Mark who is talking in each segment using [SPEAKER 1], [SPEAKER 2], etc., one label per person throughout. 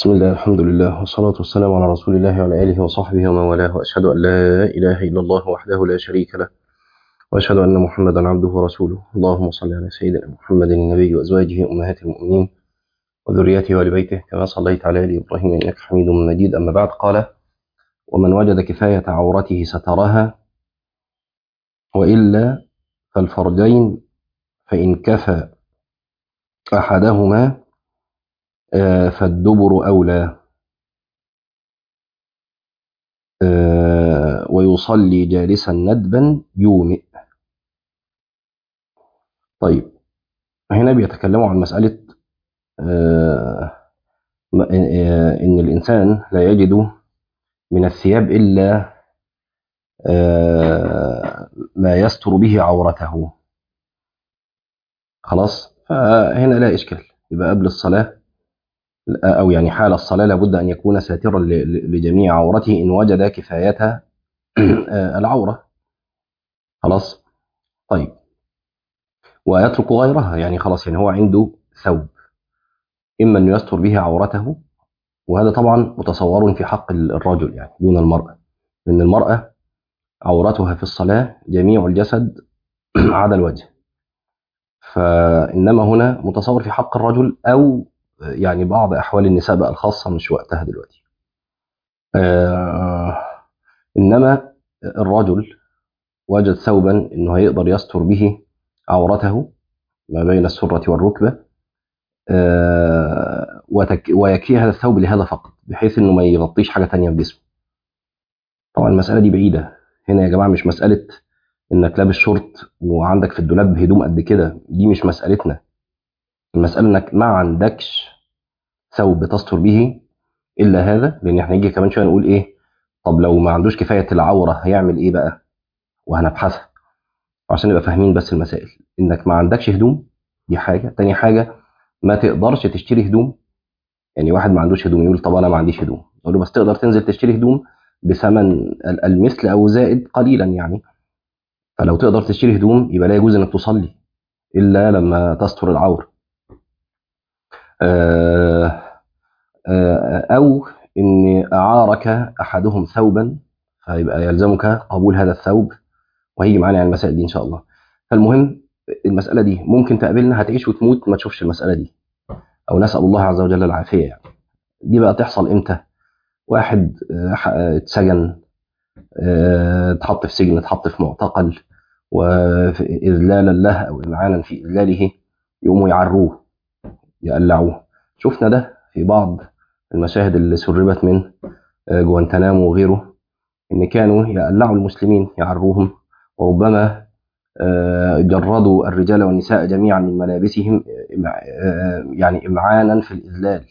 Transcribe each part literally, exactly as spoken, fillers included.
[SPEAKER 1] بسم الله، الحمد لله، والصلاة والسلام على رسول الله وعلى آله وصحبه ومن والاه، وأشهد أن لا إله إلا الله وحده لا شريك له، وأشهد أن محمدا عبده ورسوله. اللهم صل على سيدنا محمد النبي وأزواجه أمهات المؤمنين وذريته وآل بيته كما صليت على آل إبراهيم إنك حميد مجيد. أما بعد، قال: ومن وجد كفاية عورته سترها، وإلا فالفرجين، فإن كفى أحدهما آه، فالدبر أولى. آه، ويصلي جالسا ندبا يومئ. طيب، هنا بيتكلموا عن مسألة آه، آه، إن الإنسان لا يجد من الثياب إلا آه، ما يستر به عورته. خلاص، فهنا لا إشكال، يبقى قبل الصلاة أو يعني حال الصلاة لابد أن يكون ساترا ل- ل- لجميع عورته إن وجد كفاية آه، العورة. خلاص. طيب، ويترك غيرها، يعني خلاص، يعني هو عنده ثوب إما أن يستر به عورته، وهذا طبعا متصور في حق الرجل يعني دون المرأة، لأن المرأة عورتها في الصلاة جميع الجسد عدا الوجه. فإنما هنا متصور في حق الرجل، أو يعني بعض أحوال النساء بقى الخاصة، مش وقتها دلوقتي. آه إنما الرجل وجد ثوبا إنه هيقدر يستر به عورته ما بين السرة والركبة، آه وتك ويكفي هذا الثوب لهذا فقط، بحيث إنه ما يغطيش حاجة تانية في جسمه. طبعا المسألة دي بعيدة هنا يا جماعة، مش مسألة إنك لابس شورت وعندك في الدولاب هدوم قد كده، دي مش مسألتنا. المسألة إنك ما عندكش ثوب تستر به إلا هذا، لأن إحنا نيجي كمان شوية نقول إيه. طب لو ما عندوش كفاية العورة هيعمل إيه بقى؟ وهنبحثها عشان نبقى فاهمين بس المسائل. إنك ما عندكش هدوم، دي حاجة. تاني حاجة، ما تقدرش تشتري هدوم. يعني واحد ما عندوش هدوم يقول: طب أنا ما عنديش هدوم. أقول له: بس تقدر تنزل تشتري هدوم بثمن ال- المثل أو زائد قليلا يعني. فلو تقدر تشتري هدوم يبقى لا يجوز إنك تصلي إلا لما تستر العورة. آه آه، أو إن أعارك أحدهم ثوبا، فيبقى يلزمك قبول هذا الثوب، وهيجي معانا يعني المسائل دي إن شاء الله. فالمهم، المسألة دي ممكن تقابلنا، هتعيش وتموت ما تشوفش المسألة دي، أو نسأل الله عز وجل العافية يعني. دي بقى تحصل إمتى؟ واحد آه، ح- آه، اتسجن، آه، اتحط في سجن، اتحط في معتقل، وإذلالا له أو إمعانا في إذلاله، يقوموا يعروه، يقلعوه. شفنا ده في بعض المشاهد اللي سربت من آه، جوانتنامو وغيره، ان كانوا يقلعوا المسلمين، يعروهم، وربما آه، جردوا الرجال والنساء جميعا من ملابسهم، آه، آه، يعني امعانا في الاذلال.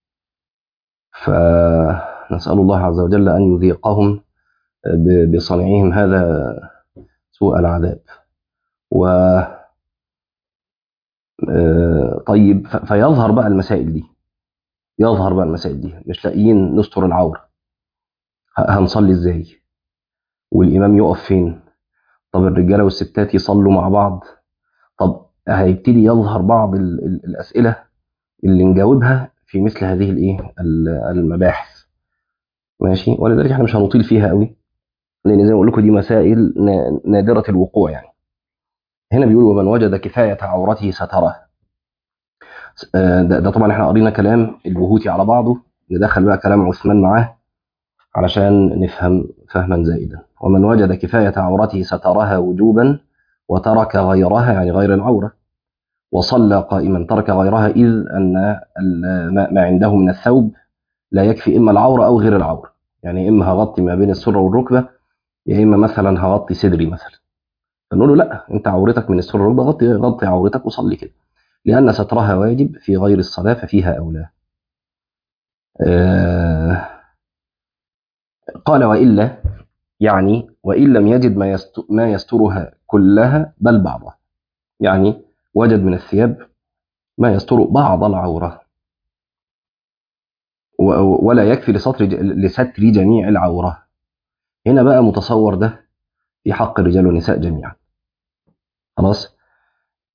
[SPEAKER 1] فنسال الله عز وجل ان يذيقهم ب- بصنعهم هذا سوء العذاب. و آه، طيب، ف- فيظهر بقى المسائل دي، يظهر بقى المسائل دي مش لاقيين نستر العوره. ه- هنصلي ازاي؟ والامام يقف فين؟ طب الرجاله والستات يصلوا مع بعض؟ طب هيبتدي يظهر بعض ال- ال- الأسئلة اللي نجاوبها في مثل هذه الايه ال- المباحث. ماشي، ولذلك احنا مش هنطيل فيها قوي، لان زي ما بقول لكم دي مسائل نا- نادرة الوقوع يعني. هنا بيقول: ومن وجد كفاية عورته ستره. آه، ده, ده طبعا احنا قرينا كلام البهوتي على بعضه، ندخل بقى كلام عثمان معاه علشان نفهم فهما زائدا. ومن وجد كفاية عورته سترها وجوبا، وترك غيرها يعني غير العورة، وصلى قائما، ترك غيرها إذ أن ال- ما ما عنده من الثوب لا يكفي، إما العورة أو غير العورة. يعني إما هغطي ما بين السرة والركبة، يا إما مثلا هغطي صدري مثلا. فنقول له: لا، أنت عورتك من السرة والركبة، غطي غطي عورتك وصلي كده، لأن سترها واجب في غير الصلاة ففيها أولى. آه قال: وإلا، يعني وإن لم يجد ما يست- ما يسترها كلها بل بعضها، يعني وجد من الثياب ما يستر بعض العورة، و- ولا يكفي لستر لستر جميع العورة. هنا بقى متصور ده في حق الرجال والنساء جميعا. خلاص.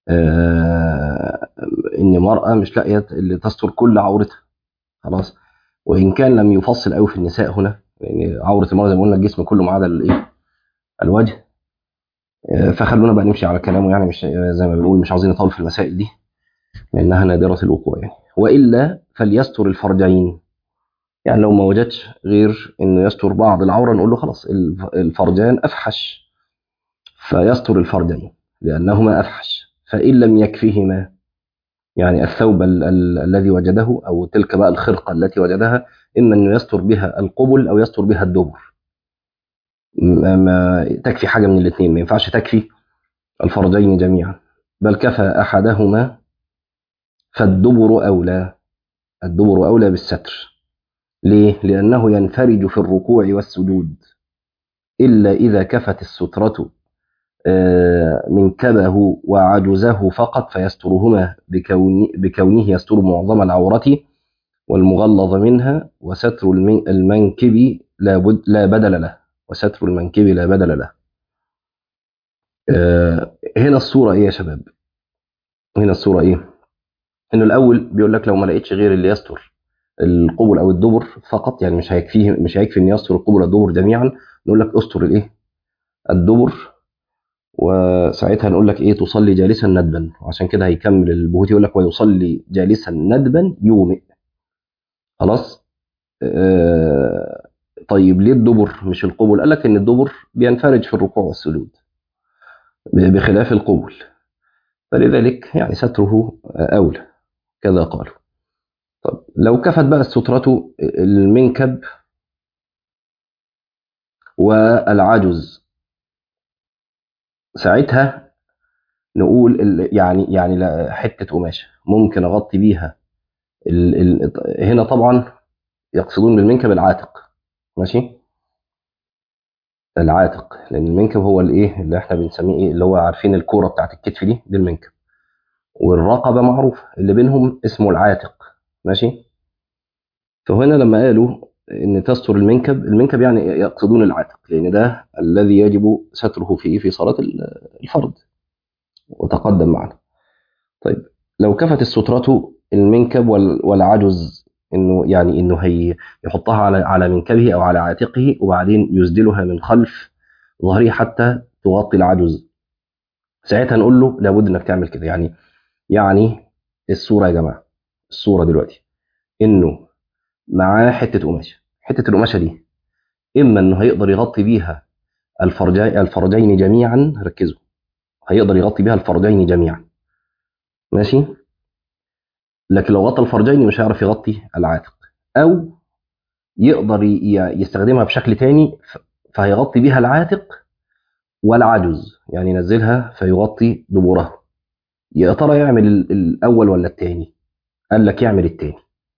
[SPEAKER 1] آه ان مرأة مش لاقية اللي تستر كل عورتها. خلاص. وإن كان لم يفصل قوي في النساء هنا، يعني عورة المرأة زي ما قلنا الجسم كله ما عدا الإيه؟ الوجه. آه، فخلونا بقى نمشي على كلامه، يعني مش زي ما بنقول مش عاوزين نطول في المسائل دي لأنها نادرة الوقوع يعني. وإلا فليستر الفرجين، يعني لو ما وجدش غير إنه يستر بعض العورة نقول له خلاص الفرجان أفحش، فيستر الفرجين لأنهما أفحش. فإن لم يكفهما، يعني الثوب ال ال الذي وجده أو تلك بقى الخرقة التي وجدها، إما أنه يستر بها القبل أو يستر بها الدبر. ما ما تكفي حاجة من الاثنين، ما ينفعش تكفي الفرجين جميعا، بل كفى أحدهما فالدبر أولى. الدبر أولى بالستر. ليه؟ لأنه ينفرج في الركوع والسجود، إلا إذا كفت السترة آه، منكبه وعجزه فقط فيسترهما بكون بكونه يستر معظم العورة والمغلظ منها، وستر المن- المنكب لا بد لا بدل له. وستر المنكب لا بدل له. آه، هنا الصورة إيه يا شباب؟ هنا الصورة إيه؟ إنه الأول بيقول لك لو ما لقيتش غير اللي يستر القبل أو الدبر فقط، يعني مش هيكفيه، مش هيكفي إن يستر القبل والدبر جميعا، نقول لك استر الإيه؟ الدبر. وساعتها نقول لك ايه؟ تصلي جالسا ندبا. وعشان كده هيكمل البهوتي يقول لك ويصلي جالسا ندبا يومئ. خلاص. آه طيب ليه الدبر مش القبل؟ قال لك ان الدبر بينفرج في الركوع والسجود بخلاف القبل، فلذلك يعني ستره اولى، كذا قالوا. طب لو كفت بقى السترة المنكب والعجز، ساعتها نقول ال- يعني يعني لا- حته قماشه ممكن اغطي بيها ال ال هنا طبعا يقصدون بالمنكب العاتق. ماشي. العاتق، لان المنكب هو الايه اللي احنا بنسميه ايه، اللي هو عارفين الكوره بتاعت الكتف دي دي المنكب، والرقبه معروفه اللي بينهم اسمه العاتق. ماشي. فهنا لما قالوا ان تستر المنكب، المنكب يعني يقصدون العاتق، لان ده الذي يجب ستره فيه في صلاه الفرض وتقدم معنا. طيب لو كفت السترة المنكب وال- والعجز، انه يعني انه هي يحطها على على منكبه او على عاتقه وبعدين يسدلها من خلف ظهره حتى تغطي العجز، ساعتها نقول له لابد انك تعمل كده. يعني يعني الصوره يا جماعه، الصوره دلوقتي انه معاه حته قماشه، حته القماشه دي اما انه هيقدر يغطي بيها الفرجين الفرجين جميعا، ركزوا، هيقدر يغطي بيها الفرجين جميعا. ماشي. لكن لو غطى الفرجين مش هيعرف يغطي العاتق، او يقدر ي- يستخدمها بشكل تاني، ف- فهيغطي بيها العاتق والعجز، يعني ينزلها فيغطي دبورها. يا ترى يعمل ال- الاول ولا التاني؟ قال لك يعمل التاني،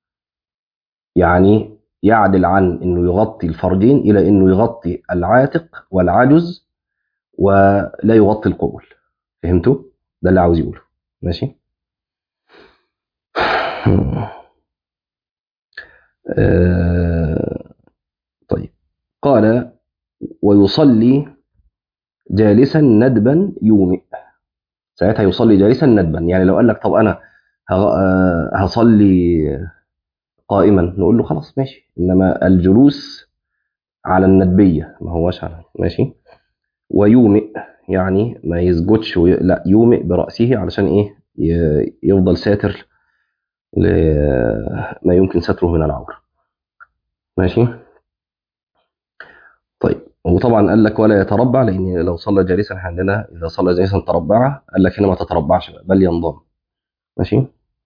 [SPEAKER 1] يعني يعدل عن انه يغطي الفرجين الى انه يغطي العاتق والعجز ولا يغطي القبل. فهمتوا؟ ده اللي عاوز يقوله. ماشي. آه طيب. قال ويصلي جالسا ندبا يومئ. ساعتها يصلي جالسا ندبا، يعني لو قال لك طب انا ه- آه، هصلي قائما، نقول له خلاص ماشي، انما الجلوس على الندبيه ما هوش على. ماشي. ويومئ يعني ما يسجدش وي... لا يومئ برأسه علشان ايه؟ ي... يفضل ساتر لما يمكن ستره من العورة. ماشي. طيب وطبعا قال لك ولا يتربع، لان لو صلى جالسا إحنا عندنا اذا صلى جالسا تربع، قال لك هنا ما تتربعش بقى، بل ينضم. ماشي.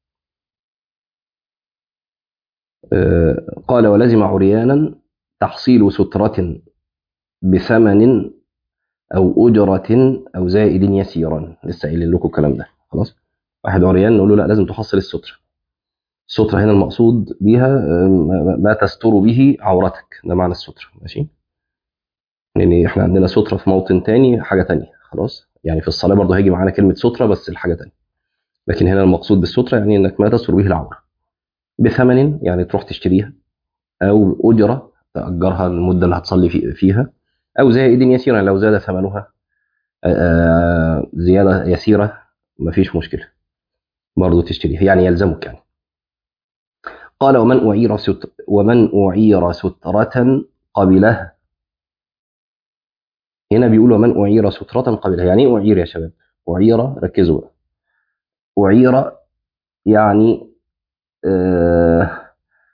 [SPEAKER 1] آه، قال ولزم عريانا تحصيل سترة بثمن أو أجرة أو زائد يسيرا. لسه قايلين لكم الكلام ده. خلاص. واحد عريان نقول له لا لازم تحصل السترة. السترة هنا المقصود بها آه، ما ما تستر به عورتك، ده معنى السترة. ماشي. يعني احنا عندنا سترة في موطن تاني حاجة تانية. خلاص. يعني في الصلاة برضه هيجي معانا كلمة سترة بس الحاجة تانية، لكن هنا المقصود بالسترة يعني انك ما تستر به العورة بثمن، يعني تروح تشتريها، أو أجرة تأجرها المدة اللي هتصلي في- فيها، أو زائد يسيرا لو زاد ثمنها آه، زيادة يسيرة مفيش مشكلة برضه تشتريها، يعني يلزمك يعني. قال ومن أعير ست- ومن أعير سترة قبلها. هنا بيقول ومن أعير سترة قبلها. يعني إيه أعير يا شباب؟ أعير، ركزوا بقى. أعير يعني آه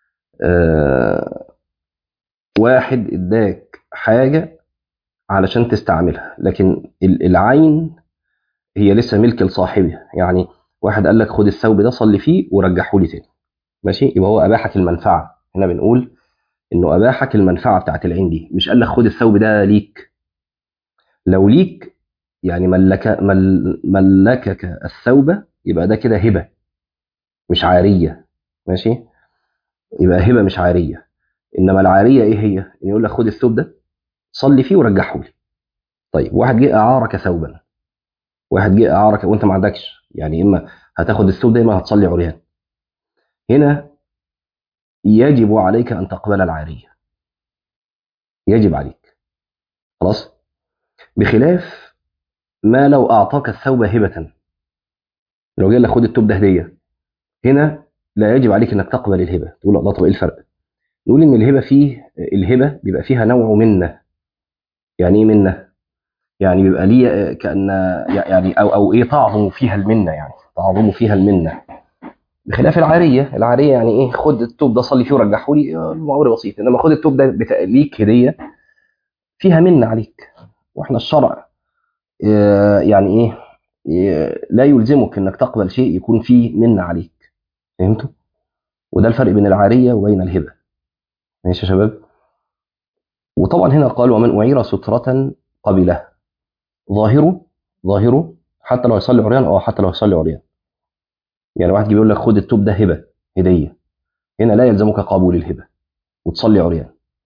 [SPEAKER 1] آه واحد اداك حاجة علشان تستعملها، لكن العين هي لسه ملك لصاحبها. يعني واحد قال لك خد الثوب ده صلي فيه ورجحه لي تاني، ماشي؟ يبقى هو أباحك المنفعة. هنا بنقول إنه أباحك المنفعة بتاعت العين دي، مش قال لك خد الثوب ده ليك. لو ليك يعني ملك مل ملكك الثوب، يبقى ده كده هبة مش عارية، ماشي؟ يبقى هبة مش عارية. إنما العارية إيه هي؟ إن يقول لك خد الثوب ده صلي فيه ورجحه لي. طيب واحد جه أعارك ثوبا، واحد جه أعارك وأنت ما عندكش، يعني إما هتاخد الثوب ده إما هتصلي عريان. هنا يجب عليك أن تقبل العارية، يجب عليك، خلاص؟ بخلاف ما لو أعطاك الثوب هبة، لو جه لك خد الثوب ده هدية، هنا لا يجب عليك انك تقبل الهبه. تقول الله طب ايه الفرق؟ نقول ان الهبه فيه الهبه بيبقى فيها نوع منه. يعني ايه منه؟ يعني بيبقى ليه كان يعني او او ايه، تعظم فيها المنه، يعني تعظم فيها المنه. بخلاف العاريه، العاريه يعني ايه؟ خد التوب ده صلي فيه ورجحه لي، الموضوع بسيط. انما خد التوب ده بتا- ليك هديه، فيها منه عليك. واحنا الشرع آه، يعني ايه، آه، لا يلزمك انك تقبل شيء يكون فيه منه عليك. فهمتوا؟ وده الفرق بين العاريه وبين الهبه. ماشي يا شباب؟ وطبعا هنا قال ومن أعير سترة قبله. ظاهره، ظاهره حتى لو يصلي عريان، او حتى لو يصلي عريان. يعني واحد بيقول لك خد التوب ده هبه هديه، هنا لا يلزمك قبول الهبه وتصلي عريان،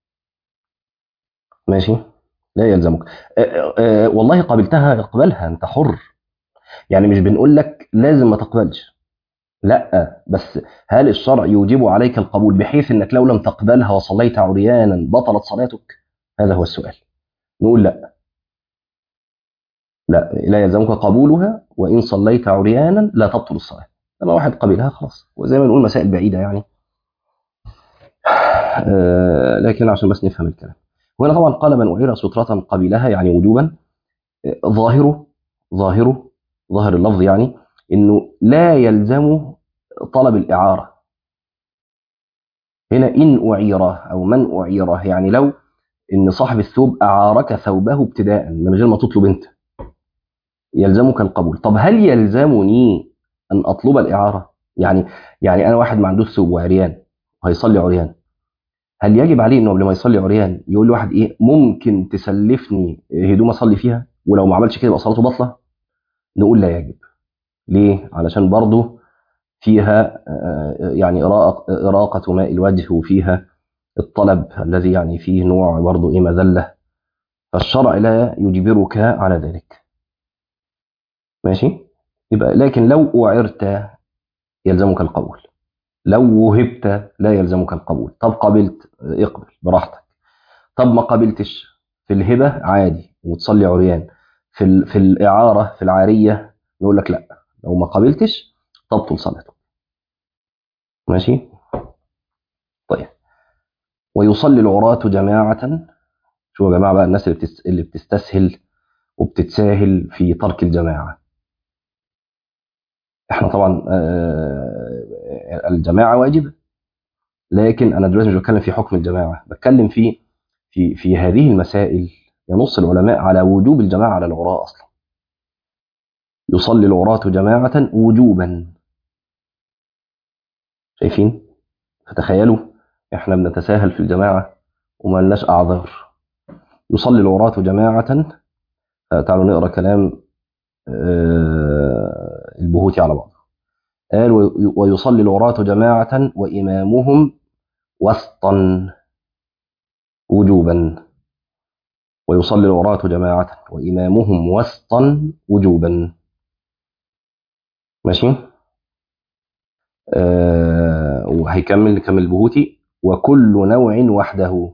[SPEAKER 1] ماشي؟ لا يلزمك. أه أه والله قبلتها اقبلها، انت حر. يعني مش بنقول لك لازم ما تقبلش، لا، بس هل الشرع يوجب عليك القبول بحيث انك لو لم تقبلها وصليت عريانا بطلت صلاتك؟ هذا هو السؤال. نقول لا، لا لا يلزمك قبولها، وإن صليت عريانا لا تبطل الصلاة. لما واحد قبلها خلاص، وزي ما نقول مسائل بعيدة يعني. آه لكن عشان بس نفهم الكلام. وهنا طبعا قال من أعير سترة قبلها يعني وجوبا. آه ظاهره، ظاهره ظاهر اللفظ يعني إنه لا يلزم طلب الإعارة. هنا إن أعيره أو من أعيره، يعني لو إن صاحب الثوب أعارك ثوبه ابتداء من غير ما تطلب أنت، يلزمك القبول. طب هل يلزمني ان اطلب الاعاره؟ يعني يعني انا واحد ما عندوش ثوب وعريان وهيصلي عريان، هل يجب عليه انه قبل ما يصلي عريان يقول لواحد ايه ممكن تسلفني هدوم اصلي فيها، ولو ما عملش كده يبقى صلاته باطله؟ نقول لا يجب. ليه؟ علشان برضه فيها آه، يعني إراقة إراقة ماء الوجه، وفيها الطلب الذي يعني فيه نوع برضه إيه، مذلة. فالشرع لا يجبرك على ذلك، ماشي؟ يبقى لكن لو أعرت يلزمك القبول، لو وهبت لا يلزمك القبول. طب قبلت، اقبل براحتك. طب ما قبلتش، في الهبة عادي وتصلي عريان، في ال- في الإعارة في العارية نقول لك لا، لو ما قبلتش تبطل صلاتك، ماشي؟ طيب ويصلي العراة جماعة. شو يا جماعة بقى الناس اللي بتس... اللي بتستسهل وبتتساهل في ترك الجماعة. احنا طبعا آه، الجماعة واجبة، لكن انا دلوقتي مش بتكلم في حكم الجماعة، بتكلم في في في هذه المسائل ينص العلماء على وجوب الجماعة على العراة أصلا. يصلي العراة جماعة وجوبا. شايفين؟ فتخيلوا احنا بنتساهل في الجماعة وما لناش أعذار. يصلي العراة جماعة. تعالوا نقرأ كلام آه، البهوتي على بعض. قال ويصلي العراة جماعة وإمامهم وسطا وجوبا. ويصلي العراة جماعة وإمامهم وسطا وجوبا، ماشي؟ آه وهيكمل كمل البهوتي وكل نوع وحده،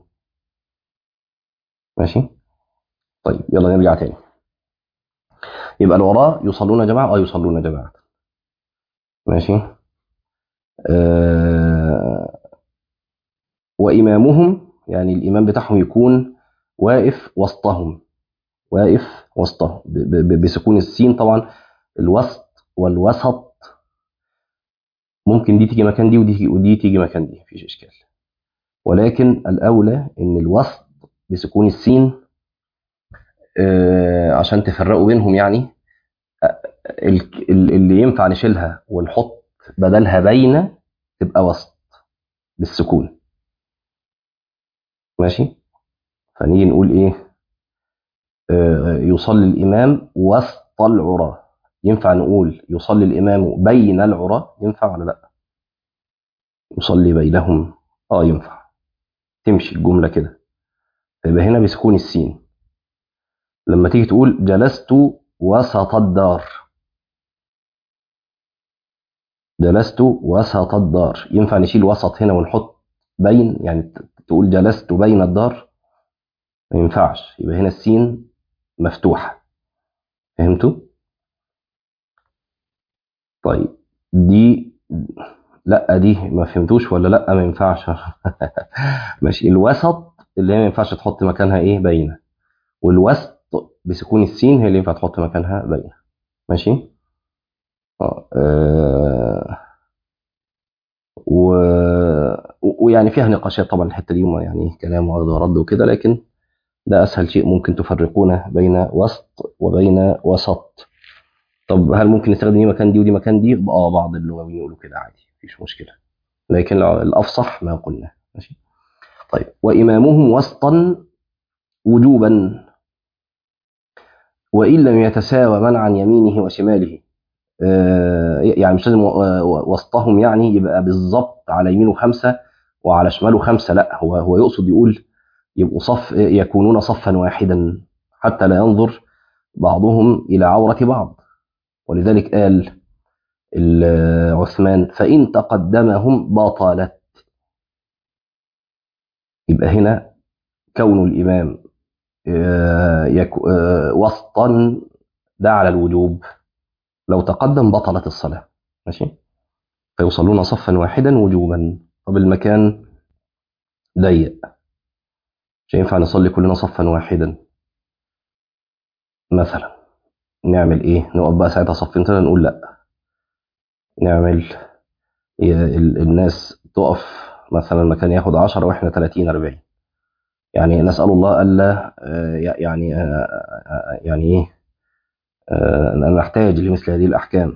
[SPEAKER 1] ماشي؟ طيب يلا نرجع تاني. يبقى الوراء يصلون جماعة، اه يصلون جماعة، ماشي؟ آه وإمامهم يعني الإمام بتاعهم يكون واقف وسطهم، واقف وسطهم ب- ب- بسكون السين طبعا. الوسط والوسط ممكن دي تيجي مكان دي ودي ودي تيجي مكان دي، مفيش إشكال، ولكن الأولى إن الوسط بسكون السين، آه، عشان تفرقوا بينهم يعني. آه، ال- ال- اللي ينفع نشيلها ونحط بدلها بين تبقى وسط بالسكون. ماشي. فنيجي نقول ايه؟ آه، يصلي الامام وسط العراة. ينفع نقول يصلي الامام بين العراة؟ ينفع ولا لا؟ يصلي بينهم، اه ينفع، تمشي الجمله كده. يبقى هنا بسكون السين. لما تيجي تقول جلست وسط الدار، جلست وسط الدار، ينفع نشيل وسط هنا ونحط بين؟ يعني ت- تقول جلست بين الدار؟ ما ينفعش، يبقى هنا السين مفتوحه. فهمتوا؟ طيب دي، لا دي ما فهمتوش ولا لا؟ ما ينفعش. ماشي. الوسط اللي هي ما ينفعش تحط مكانها ايه؟ بينه. والوسط بسكون السين هي اللي ينفع تحط مكانها بينه. ماشي. اه آه، و... ويعني فيها نقاشات طبعا الحته دي، ما يعني كلام وعرض ورد وكده، لكن ده اسهل شيء ممكن تفرقونه بين وسط وبين وسط. طب هل ممكن نستخدم دي مكان دي ودي مكان دي؟ اه بعض اللغويين يقولوا كده عادي، مفيش مشكله، لكن الافصح ما قلنا. ماشي. طيب وامامهم وسطا وجوبا، وان لم يتساوى من عن يمينه وشماله. آه يعني مش لازم و- وسطهم يعني يبقى بالظبط على يمينه خمسه وعلى شماله خمسه، لا، هو هو يقصد يقول يبقوا صف، يكونون صفا واحدا حتى لا ينظر بعضهم الى عوره بعض. ولذلك قال ال- عثمان فان تقدمهم بطلت. يبقى هنا كون الامام آه، يك- آه، وسطا ده على الوجوب، لو تقدم بطلت الصلاة. ماشي. فيصلون صفا واحدا وجوبا. طب المكان ضيق، مش هينفع نصلي كلنا صفا واحدا مثلا. نعمل ايه؟ نقف بقى ساعتها صفين ثلاثة؟ نقول لا، نعمل ي- ال- الناس تقف مثلا مكان ياخد عشرة واحنا ثلاثين أربعين. يعني نسأل الله ألا آه، يعني آه، آه، يعني ايه، آه، نحتاج لمثل هذه الأحكام.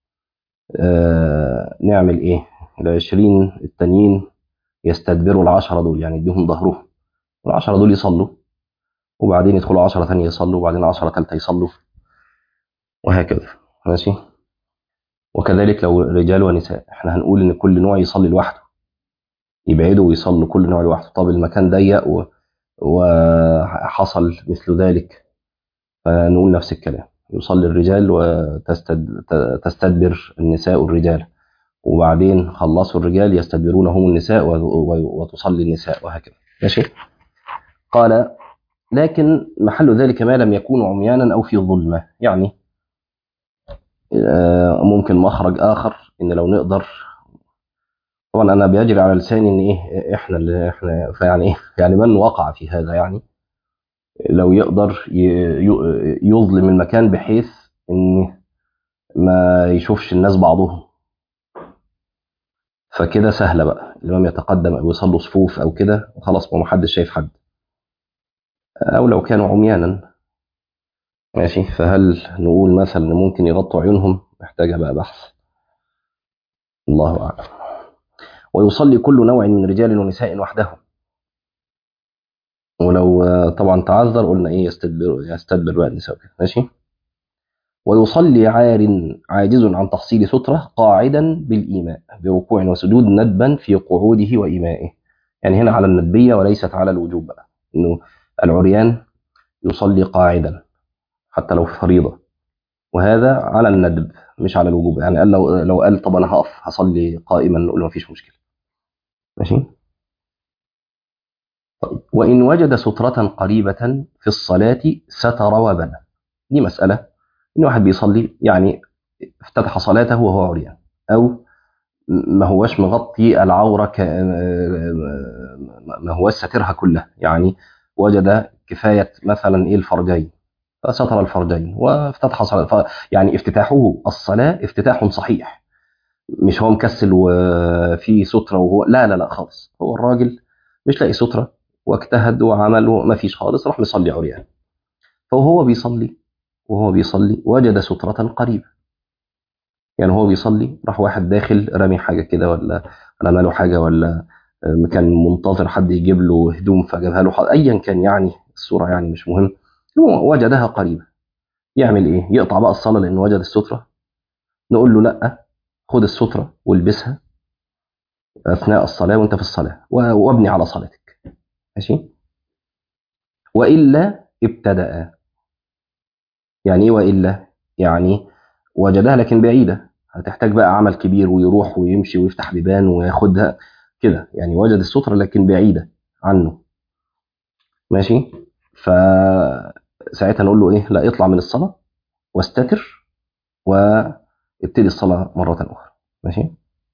[SPEAKER 1] آه، نعمل ايه؟ العشرين التانيين يستدبروا العشرة دول، يعني يديهم ظهرهم، العشرة دول يصلوا، وبعدين يدخلوا عشرة تانية يصلوا، وبعدين عشرة تالتة يصلوا، وهكذا. ماشي. وكذلك لو رجال ونساء، احنا هنقول ان كل نوع يصلي لوحده، يبعدوا ويصلوا كل نوع لوحده. طب المكان ضيق و... وحصل مثل ذلك، فنقول نفس الكلام، يصلي الرجال وتستدبر النساء الرجال، وبعدين خلصوا الرجال يستدبرون هم النساء و- و- وتصلي النساء، وهكذا. ماشي. قال لكن محل ذلك ما لم يكون عميانا أو في ظلمة، يعني آه، ممكن مخرج آخر إن لو نقدر. طبعا أنا بيجري على لساني إن إيه إحنا اللي إحنا فيعني إيه، يعني من وقع في هذا يعني لو يقدر ي- ي- يظلم المكان بحيث إن ما يشوفش الناس بعضهم، فكده سهلة بقى، الإمام يتقدم أو يصلوا صفوف أو كده وخلاص، ما حدش شايف حد. أو لو كانوا عميانا، ماشي، فهل نقول مثلا إن ممكن يغطوا عيونهم؟ محتاجة بقى بحث، الله أعلم. ويصلي كل نوع من رجال ونساء وحده، ولو آه، طبعا تعذر قلنا ايه؟ يستدبر، يستدبر بقى النساء كده. ماشي. ويصلي عار عاجز عن تحصيل سترة قاعدا بالإيماء بركوع وسجود ندبا في قعوده وإيمائه. يعني هنا على الندبية وليست على الوجوب بقى، انه العريان يصلي قاعدا حتى لو في فريضة، وهذا على الندب مش على الوجوب. يعني قال لو لو قال طب انا هقف هصلي قائما، نقول له مفيش مشكلة. ماشي. طيب وإن وجد سترة قريبة في الصلاة ستر وبنى. دي مسألة إن واحد بيصلي يعني افتتح صلاته وهو عريان، أو ما هوش مغطي العورة ك... ما هوش ساترها كلها، يعني وجد كفاية مثلا إيه الفرجين فستر الفرجين وافتتح صلاة ف... يعني افتتاحه الصلاة افتتاح صحيح، مش هو مكسل وفي سترة وهو لا لا لا خالص، هو الراجل مش لاقي سترة واجتهد وعمل وما فيش خالص، راح مصلي عريان. فهو بيصلي وهو بيصلي وجد سترة قريبة، يعني هو بيصلي راح واحد داخل رامي حاجة كده، ولا رمى له حاجة، ولا كان منتظر حد يجيب له هدوم فجابها له حد. أيا كان يعني الصورة يعني مش مهم، هو وجدها قريبة. يعمل إيه؟ يقطع بقى الصلاة لأنه وجد السترة؟ نقول له لأ، خد السترة والبسها أثناء الصلاة وأنت في الصلاة و- وابني على صلاتك، ماشي؟ وإلا ابتدأ. يعني إيه وإلا؟ يعني وجدها لكن بعيدة، هتحتاج بقى عمل كبير ويروح ويمشي ويفتح بيبان وياخدها كده، يعني وجد السترة لكن بعيدة عنه، ماشي؟ فساعتها نقول له إيه؟ لا، اطلع من الصلاة واستتر وابتدي الصلاة مرة أخرى، ماشي؟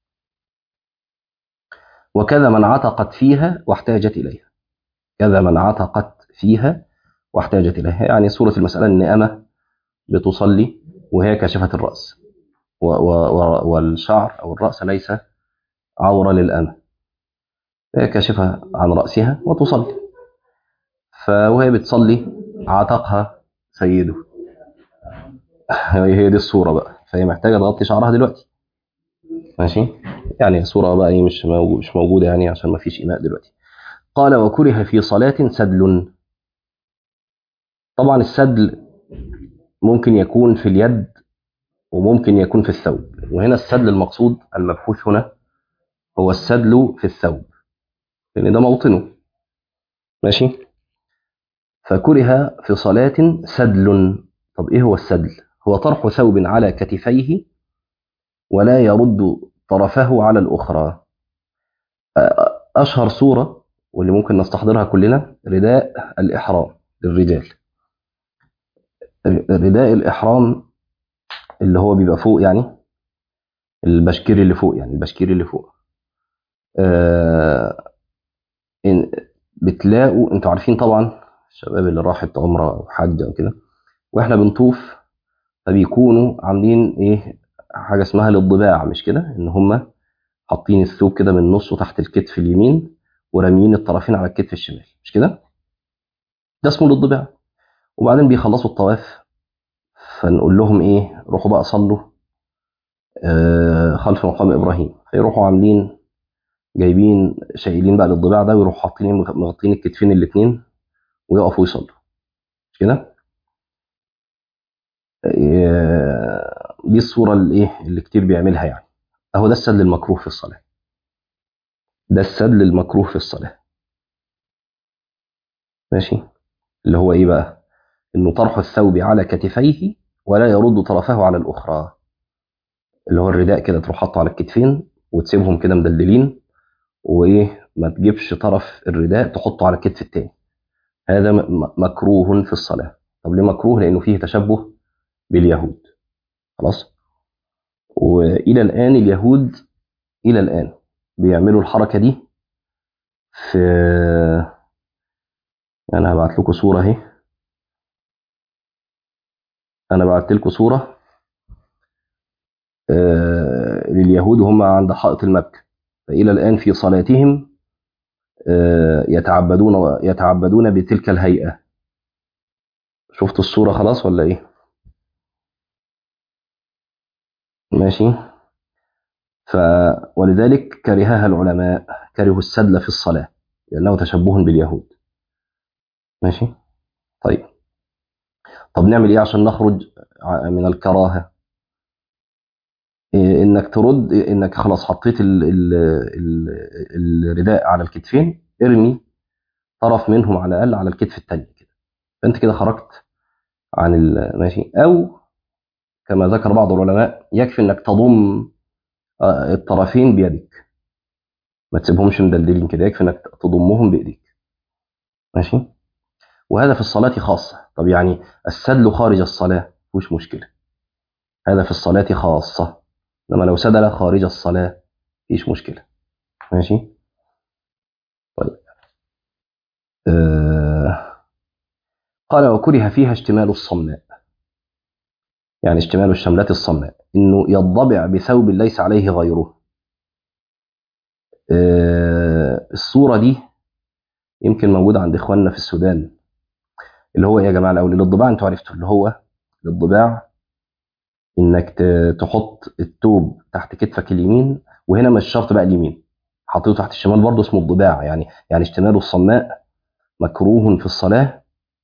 [SPEAKER 1] وكذا من عتقت فيها واحتاجت إليها. كذا من عتقت فيها واحتاجت إليها، يعني صورة المسألة إن أمة بتصلي وهي كاشفة الرأس، و و و والشعر أو الرأس ليس عورة للأمة، هي كاشفة عن رأسها وتصلي، فوهي بتصلي عتقها سيده. هي دي الصورة بقى، فهي محتاجة تغطي شعرها دلوقتي، ماشي؟ يعني الصورة بقى إيه مش موجود مش موجودة يعني عشان ما فيش إيماء دلوقتي. قال وكره في صلاة سدل. طبعا السدل ممكن يكون في اليد وممكن يكون في الثوب، وهنا السدل المقصود المبحوث هنا هو السدل في الثوب، لأن ده موطنه، ماشي؟ فكره في صلاة سدل. طب إيه هو السدل؟ هو طرح ثوب على كتفيه ولا يرد طرفه على الأخرى. أشهر صورة واللي ممكن نستحضرها كلنا رداء الإحرام للرجال. رداء الإحرام اللي هو بيبقى فوق، يعني البشكير اللي فوق، يعني البشكير اللي فوق. آه إن بتلاقوا انتوا عارفين طبعا الشباب اللي راحت عمره او حج او كده، واحنا بنطوف فبيكونوا عاملين ايه حاجه اسمها للضباع، مش كده؟ ان هم حاطين الثوب كده من نصه تحت الكتف اليمين وراميين الطرفين على الكتف الشمال، مش كده؟ ده اسمه للضباع. وبعدين بيخلصوا الطواف فنقول لهم ايه؟ روحوا بقى صلوا آه خلف مقام ابراهيم، فيروحوا عاملين جايبين شايلين بقى للضباع ده ويروحوا حاطين مغطين الكتفين الاثنين ويقفوا يصلوا، مش كده؟ آه، دي الصورة اللي ايه اللي كتير بيعملها يعني. اهو ده السدل المكروه في الصلاة، ده السدل المكروه في الصلاة، ماشي؟ اللي هو ايه بقى؟ انه طرح الثوب على كتفيه ولا يرد طرفه على الاخرى، اللي هو الرداء كده تروح حاطه على الكتفين وتسيبهم كده مدللين، وايه ما تجيبش طرف الرداء تحطه على الكتف التاني. هذا م- م- مكروه في الصلاة. طب ليه مكروه؟ لانه فيه تشبه باليهود، خلاص؟ والى الان اليهود الى الان بيعملوا الحركة دي. في انا هبعت لكم صوره اهي، انا بعت لكم صوره آه لليهود وهم عند حائط المبكى، فالى الان في صلاتهم آه يتعبدون يتعبدون بتلك الهيئه. شفت الصوره خلاص ولا ايه؟ ماشي. ف ولذلك كرهها العلماء، كرهوا السدل في الصلاه لانه تشبه باليهود، ماشي؟ طيب، طب نعمل ايه عشان نخرج ع- من الكراهه؟ إيه، انك ترد انك خلاص حطيت ال ال ال الرداء على الكتفين، ارمي طرف منهم على الاقل على الكتف الثاني كده، فانت كده خرجت عن ال- ماشي. او كما ذكر بعض العلماء يكفي انك تضم آه، الطرفين بيدك، ما تسيبهمش مدلدلين كده، يكفي انك تضمهم بايديك، ماشي؟ وهذا في الصلاة خاصة. طب يعني السدل خارج الصلاة مش مشكلة، هذا في الصلاة خاصة، انما لو سدل خارج الصلاة مفيش مشكلة. ماشي. طيب. آه قال وكره فيها اشتمال الصماء، يعني اشتمال الشملات الصماء، انه يضبع بثوب ليس عليه غيره. آه الصورة دي يمكن موجودة عند اخواننا في السودان، اللي هو ايه يا جماعة الاول؟ الضباع انتوا عرفتوا اللي هو الضباع، انك ت- تحط الثوب تحت كتفك اليمين، وهنا مش شرط بقى اليمين، حطيته تحت الشمال برضه اسمه الضباع. يعني يعني اشتمال الصماء مكروه في الصلاة.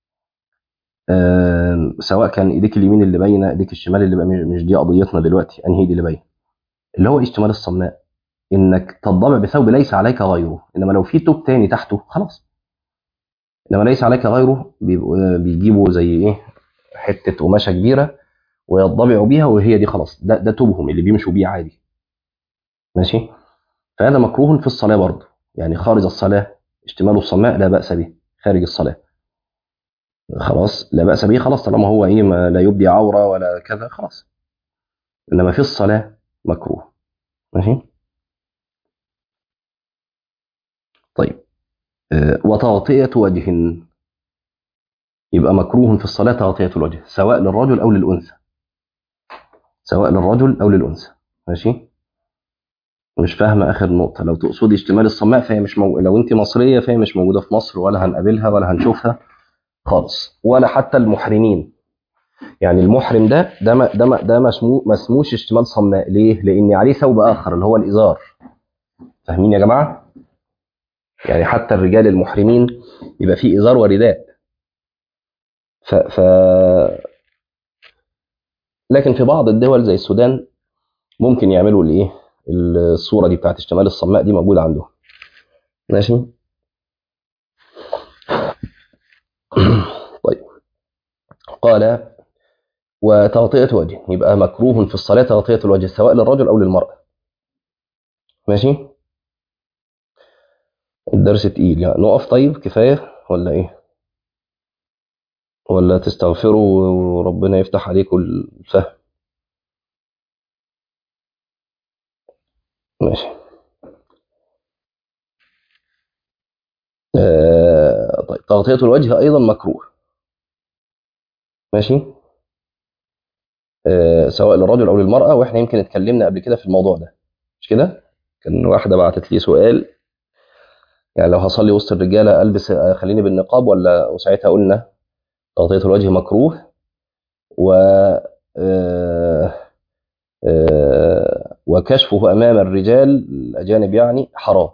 [SPEAKER 1] آه سواء كان ايديك اليمين اللي باينه، ايديك الشمال اللي باينه، مش دي قضيتنا دلوقتي، انهي ايدي اللي باينه. اللي هو اشتمال الصماء انك تضبع بثوب ليس عليك غيره، انما لو في توب تاني تحته خلاص. انما ليس عليك غيره بيبقوا- بيجيبوا زي ايه، حته قماشه كبيره ويضبعوا بيها، وهي دي خلاص، ده ده توبهم اللي بيمشوا بيه عادي. ماشي. فهذا مكروه في الصلاه برضه، يعني خارج الصلاه اشتمال الصماء لا باس به خارج الصلاه. خلاص لا باس به، خلاص طالما هو ايه، ما لا يبدي عوره ولا كذا خلاص. انما في الصلاه مكروه. ماشي. طيب. آه، وتغطيه وجه، يبقى مكروه في الصلاه تغطيه الوجه، سواء للرجل او للانثى، سواء للرجل او للانثى. ماشي. مش فاهمه اخر نقطه، لو تقصدي اشتمال الصماء فهي مش مو... لو انت مصريه فهي مش موجوده في مصر، ولا هنقابلها ولا هنشوفها خالص، ولا حتى المحرمين. يعني المحرم ده ده ما ده ما ده ما اسمه ما اسموش اشتمال صماء. ليه؟ لان عليه ثوب اخر اللي هو الازار. فاهمين يا جماعه؟ يعني حتى الرجال المحرمين يبقى فيه ازار ورداء. ف... ف... لكن في بعض الدول زي السودان ممكن يعملوا الايه، الصوره دي بتاعت اشتمال الصماء دي موجوده عندهم. ماشي. طيب. قال وتغطية وجه، يبقى مكروه في الصلاة تغطية الوجه سواء للرجل أو للمرأة. ماشي. الدرس تقيل يعني، نقف طيب كفاية ولا إيه؟ ولا تستغفروا وربنا يفتح عليكم الفهم؟ ماشي. آه طيب. تغطية الوجه أيضا مكروه. ماشي. آه سواء للرجل أو للمرأة، وإحنا يمكن اتكلمنا قبل كده في الموضوع ده، مش كده؟ كان واحدة بعتت لي سؤال، يعني لو هصلي وسط الرجالة ألبس آه، خليني بالنقاب ولا؟ وساعتها قلنا تغطية الوجه مكروه، و آه، آه، وكشفه أمام الرجال الأجانب يعني حرام.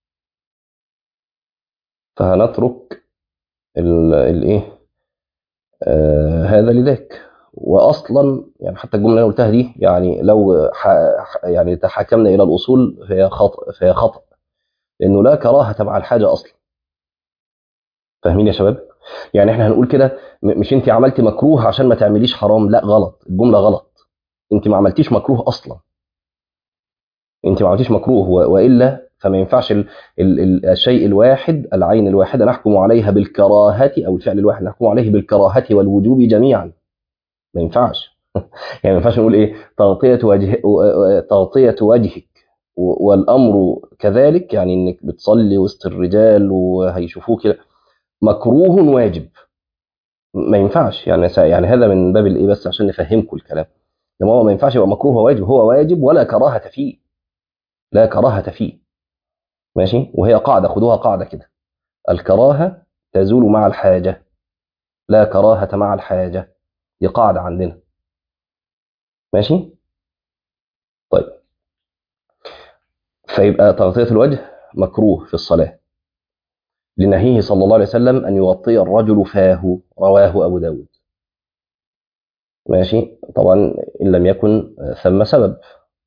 [SPEAKER 1] فهنترك الإيه، آه هذا لذاك. وأصلا يعني حتى الجملة اللي أنا قلتها دي، يعني لو ح يعني تحاكمنا إلى الأصول فهي خطأ، فهي خطأ، لأنه لا كراهة مع الحاجة أصلا. فاهمين يا شباب؟ يعني إحنا هنقول كده، م- مش أنت عملتي مكروه عشان ما تعمليش حرام، لا غلط، الجملة غلط. أنت ما عملتيش مكروه أصلا، انت ما عملتيش مكروه، و- والا فما ينفعش ال ال ال الشيء الواحد، العين الواحده نحكم عليها بالكراهه، او الفعل الواحد نحكم عليه بالكراهه والوجوب جميعا. ما ينفعش. يعني ما ينفعش نقول ايه تغطيه وجه، تغطيه وجهك و- والامر كذلك، يعني انك بتصلي وسط الرجال وهيشوفوك كده مكروه واجب. ما ينفعش يعني، سا- يعني هذا من باب الايه، بس عشان نفهمكم الكلام. لما هو ما ينفعش يبقى مكروه وواجب، هو واجب ولا كراهه فيه، لا كراهه فيه. ماشي. وهي قاعدة، خدوها قاعدة كده: الكراهة تزول مع الحاجة، لا كراهة مع الحاجة. دي قاعدة عندنا. ماشي. طيب. فيبقى تغطية الوجه مكروه في الصلاة، لنهيه صلى الله عليه وسلم أن يغطي الرجل فاه، رواه أبو داود. ماشي. طبعا إن لم يكن ثم سبب.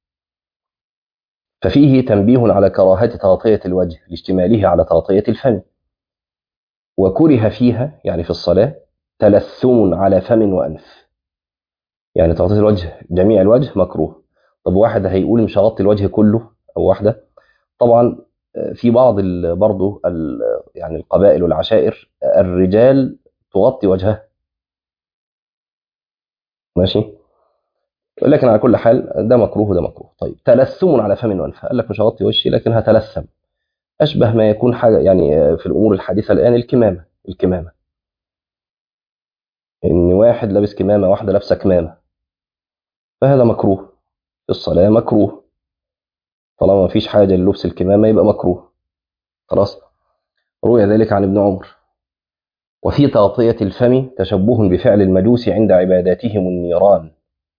[SPEAKER 1] ففيه تنبيه على كراهة تغطية الوجه لاشتماله على تغطية الفم. وكره فيها يعني في الصلاة تلثم على فم وأنف، يعني تغطية الوجه جميع الوجه مكروه. طب واحد هيقول مش هغطي الوجه كله، أو واحدة. طبعا آه، في بعض ال- برضه ال- يعني القبائل والعشائر الرجال تغطي وجهها. ماشي. لكن على كل حال ده مكروه وده مكروه. طيب تلثم على فم وانف، قال لك مش هغطي وشي لكن هتلثم، اشبه ما يكون حاجه يعني في الامور الحديثه الان الكمامه. الكمامه ان واحد لابس كمامه، واحده لابسه كمامه، فهذا مكروه في الصلاه، مكروه طالما ما فيش حاجه للبس الكمامه يبقى مكروه خلاص. روي ذلك عن ابن عمر. وفي تغطيه الفم تشبه بفعل المجوس عند عباداتهم النيران.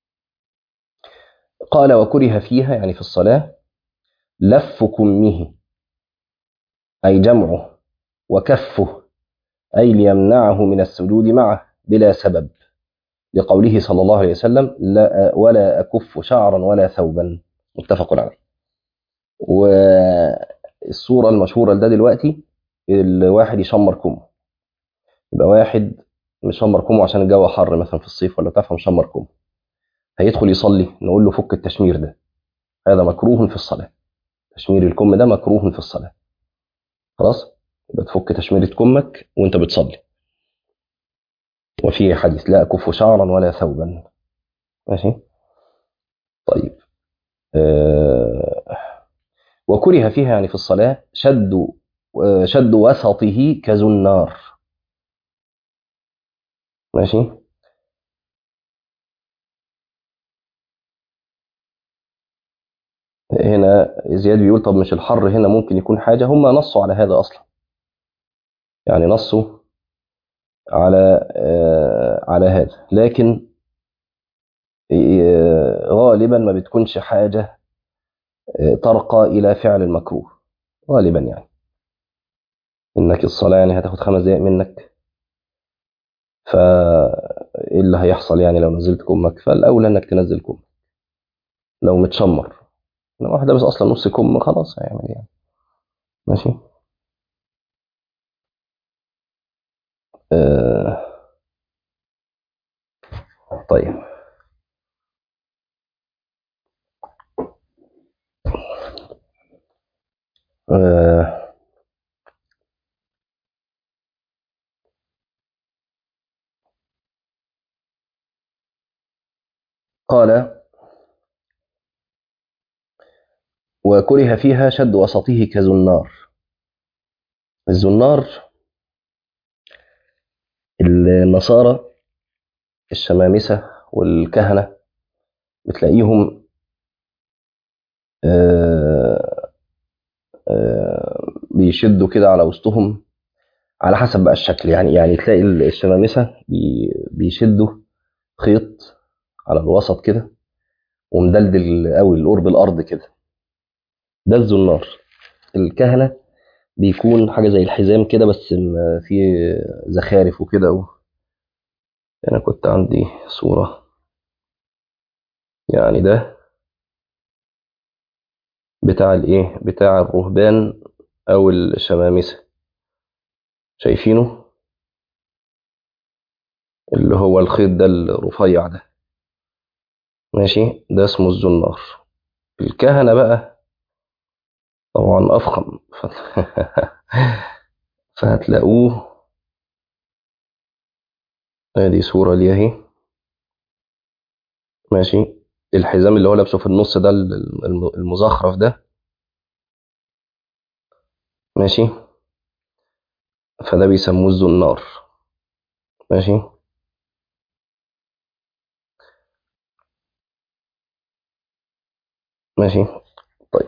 [SPEAKER 1] قال وكره فيها يعني في الصلاه لف كمه اي جمعه، وكفه اي ليمنعه من السجود معه بلا سبب، لقوله صلى الله عليه وسلم لا ولا أكف شعرا ولا ثوبا، متفق عليه. والصورة المشهورة ده دلوقتي الواحد يشمر كمه، يبقى واحد مشمر كمه عشان الجو حر مثلا في الصيف ولا بتاع، فمشمر كمه، هيدخل يصلي نقول له فك التشمير ده، هذا مكروه في الصلاة. تشمير الكم ده مكروه في الصلاة خلاص. يبقى تفك تشميرة كمك وانت بتصلي. وفي حديث لا أكف شعرا ولا ثوبا. ماشي. طيب آه وكره فيها يعني في الصلاة شد شد وسطه كزنار. ماشي. هنا زياد بيقول طب مش الحر هنا ممكن يكون حاجة، هم نصوا على هذا أصلا، يعني نصوا على آه على هذا، لكن آه غالبا ما بتكونش حاجة آه ترقى إلى فعل المكروه غالبا، يعني إنك الصلاة يعني هتاخد خمس دقائق منك، فإيه اللي هيحصل يعني لو نزلت كمك؟ فالأولى إنك تنزل كمك لو متشمر، لو واحد لابس أصلا نص كم خلاص هيعمل يعني. ماشي. آه طيب آه قال وكره فيها شد وسطه كزنار. الزنار النصارى الشمامسة والكهنة بتلاقيهم آه آه بيشدوا كده على وسطهم على حسب بقى الشكل، يعني يعني تلاقي الشمامسة بي بيشدوا خيط على الوسط كده ومدلدل قوي القرب الأرض كده، ده الزنار. الكهنة بيكون حاجة زي الحزام كده بس م- فيه زخارف وكده. أنا كنت عندي صورة يعني ده بتاع الإيه بتاع الرهبان أو الشمامسة، شايفينه اللي هو الخيط ده الرفيع ده. ماشي، ده اسمه الزنار. الكهنة بقى طبعا أفخم ف... فهتلاقوه. ادي صورة ليه اهي. ماشي. الحزام اللي هو لابسه في النص ده الم- المزخرف ده. ماشي. فده بيسموه الزنار. ماشي. ماشي. طيب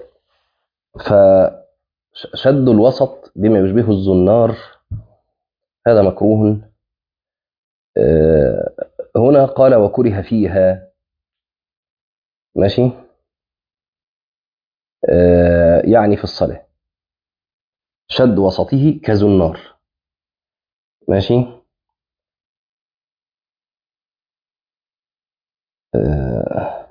[SPEAKER 1] فشد الوسط بما يشبه الزنار هذا مكروه. آه، هنا قال وكره فيها. ماشي. آه، يعني في الصلاة شد وسطه كزنار. ماشي. آه،